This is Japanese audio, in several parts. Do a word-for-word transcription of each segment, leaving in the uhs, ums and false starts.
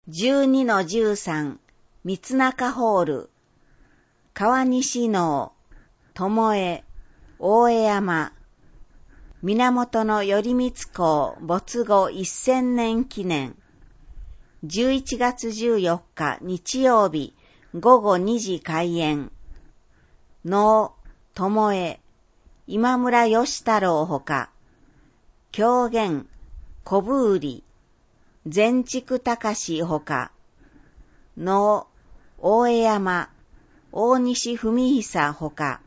じゅうにのじゅうさん、三中ホール、川西能、巴、大江山、源頼光公没後せんねん記念。じゅういちがつじゅうよっか日曜日、ごごにじ開演。能、巴、今村義太郎ほか、狂言、小風里、善竹隆ほか、能、大江山、大西文久ほか、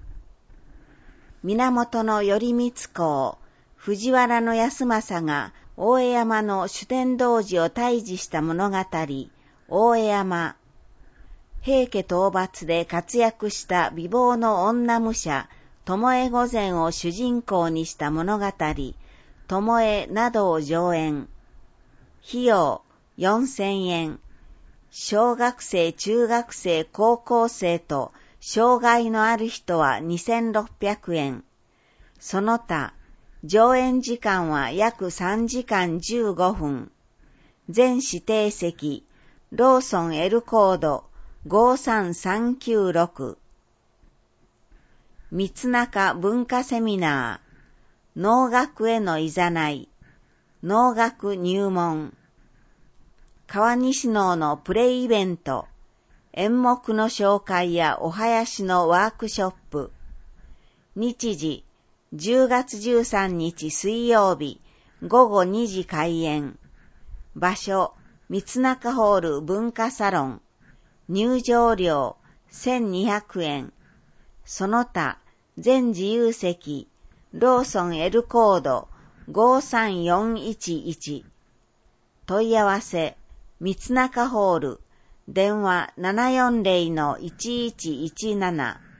源頼光公、藤原康政が大江山の主天童子を退治した物語、大江山、平家討伐で活躍した美貌の女武者、巴御前を主人公にした物語、巴などを上演。費用よんせんえん。小学生、中学生、高校生と障害のある人はにせんろっぴゃくえん。その他、上演時間は約さんじかんじゅうごふん。全指定席、ローソン L コードごさんさんきゅうろく。三中文化セミナー、能楽へのいざない、能楽入門。川西能のプレイイベント、演目の紹介やお囃子のワークショップ。日時、じゅうがつじゅうさんにち水曜日、ごごにじ開演。場所、三中ホール文化サロン。入場料、せんにひゃくえん。その他、全自由席、ローソン L コードごさんよんいちいち。問い合わせ、三中ホール、電話 ななよんぜろのいちいちいちなな。